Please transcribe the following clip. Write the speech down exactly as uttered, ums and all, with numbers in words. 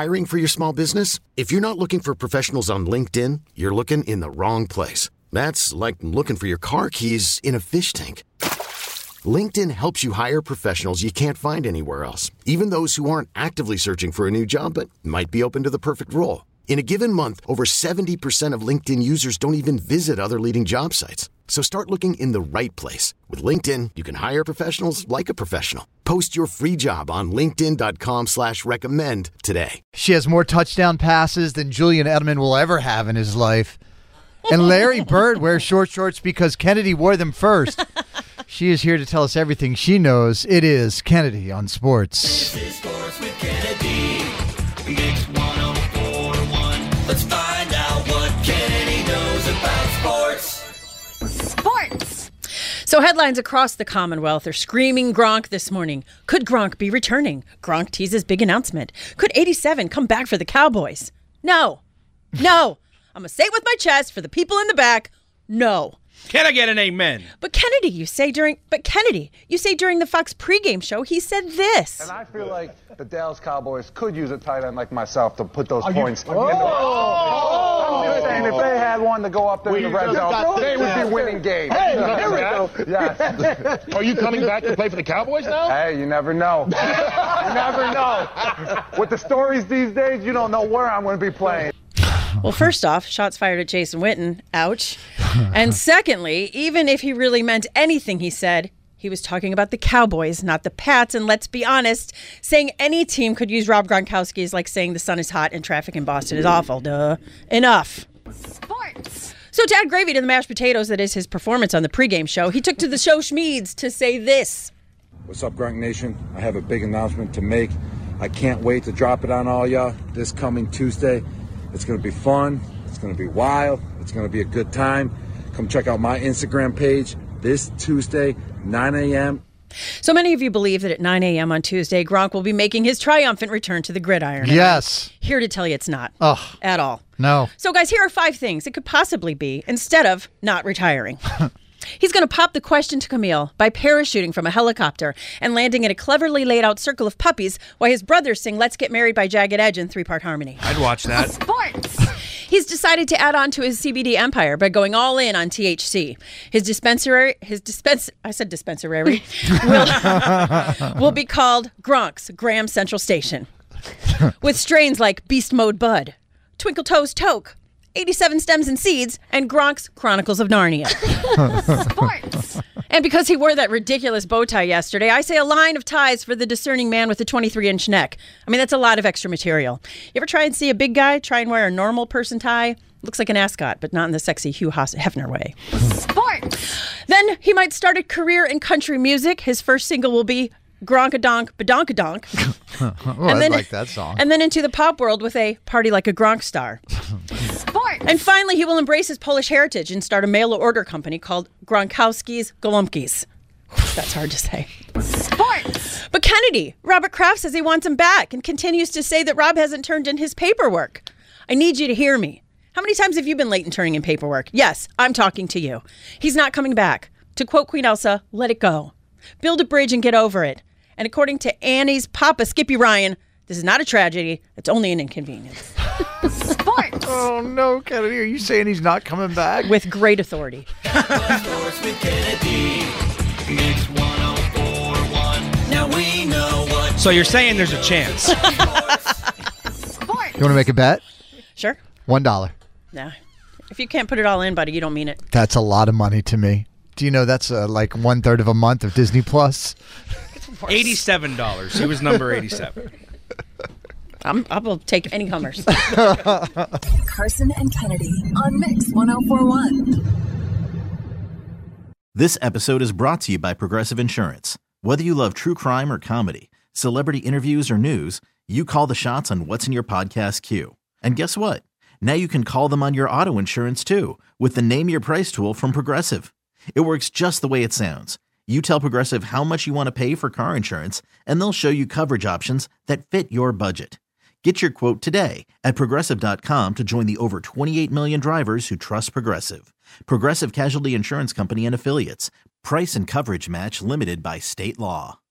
Hiring for your small business? If you're not looking for professionals on LinkedIn, you're looking in the wrong place. That's like looking for your car keys in a fish tank. LinkedIn helps you hire professionals you can't find anywhere else, even those who aren't actively searching for a new job but might be open to the perfect role. In a given month, over seventy percent of LinkedIn users don't even visit other leading job sites. So start looking in the right place. With LinkedIn, you can hire professionals like a professional. Post your free job on linkedin.com slash recommend today. She has more touchdown passes than Julian Edelman will ever have in his life. And Larry Bird wears short shorts because Kennedy wore them first. She is here to tell us everything she knows. It is Kennedy on Sports. This is Sports with Kennedy. Mix one oh four point one. Let's find out what Kennedy knows about sports. Sports. So headlines across the Commonwealth are screaming Gronk this morning. Could Gronk be returning? Gronk teases big announcement. Could eighty-seven come back for the Cowboys? No. No. I'm going to say it with my chest for the people in the back. No. Can I get an amen? But Kennedy, you say during but Kennedy, you say during the Fox pregame show, he said this. And I feel like the Dallas Cowboys could use a tight end like myself to put those Are points you, in the red oh, zone. I'm just saying, if they had one to go up there in the red zone, they would be winning games. Hey, here we go. Yes. Are you coming back to play for the Cowboys now? Hey, you never know. You never know. With the stories these days, you don't know where I'm going to be playing. Well, first off, shots fired at Jason Witten. Ouch. And secondly, even if he really meant anything he said, he was talking about the Cowboys, not the Pats. And let's be honest, saying any team could use Rob Gronkowski is like saying the sun is hot and traffic in Boston is awful. Duh. Enough. Sports. So to add gravy to the mashed potatoes that is his performance on the pregame show, he took to the show Schmeeds to say this. What's up, Gronk Nation? I have a big announcement to make. I can't wait to drop it on all y'all this coming Tuesday. It's going to be fun. It's going to be wild. It's going to be a good time. Come check out my Instagram page this Tuesday, nine a.m. So many of you believe that at nine a.m. on Tuesday, Gronk will be making his triumphant return to the gridiron. Yes. Here to tell you it's not. Oh. At all. No. So, guys, here are five things it could possibly be instead of not retiring. He's going to pop the question to Camille by parachuting from a helicopter and landing in a cleverly laid out circle of puppies while his brothers sing Let's Get Married by Jagged Edge in three-part harmony. I'd watch that. Sports. He's decided to add on to his C B D empire by going all in on T H C. His dispensary, his dispense, I said dispensary, will, will be called Gronk's Graham Central Station. With strains like Beast Mode Bud, Twinkle Toes Toke, eighty-seven Stems and Seeds, and Gronk's Chronicles of Narnia. Sports. And because he wore that ridiculous bow tie yesterday, I say a line of ties for the discerning man with the twenty-three inch neck. I mean, that's a lot of extra material. You ever try and see a big guy try and wear a normal person tie? Looks like an ascot, but not in the sexy Hugh Hefner way. Sports. Then he might start a career in country music. His first single will be Gronk-a-donk, badonk-a-donk. Oh, and I then, like that song. And then into the pop world with a Party Like a Gronk Star. Sports. And finally, he will embrace his Polish heritage and start a mail-order company called Gronkowski's Gołąbkis. That's hard to say. Sports. But Kennedy, Robert Kraft says he wants him back and continues to say that Rob hasn't turned in his paperwork. I need you to hear me. How many times have you been late in turning in paperwork? Yes, I'm talking to you. He's not coming back. To quote Queen Elsa, let it go. Build a bridge and get over it. And according to Annie's papa, Skippy Ryan, this is not a tragedy. It's only an inconvenience. Sports. Oh, no, Kennedy. Are you saying he's not coming back? With great authority. Sports with Kennedy. Mix one oh four point one. Now we know what. So you're saying there's a chance. Sports. You want to make a bet? Sure. One dollar. Nah. If you can't put it all in, buddy, you don't mean it. That's a lot of money to me. Do you know that's uh, like one third of a month of Disney Plus? eighty-seven dollars. He was number eighty-seven. I'm, I will take any comers. Carson and Kennedy on Mix one oh four point one. This episode is brought to you by Progressive Insurance. Whether you love true crime or comedy, celebrity interviews or news, you call the shots on what's in your podcast queue. And guess what? Now you can call them on your auto insurance too with the Name Your Price tool from Progressive. It works just the way it sounds. You tell Progressive how much you want to pay for car insurance, and they'll show you coverage options that fit your budget. Get your quote today at Progressive dot com to join the over twenty-eight million drivers who trust Progressive. Progressive Casualty Insurance Company and Affiliates. Price and coverage match limited by state law.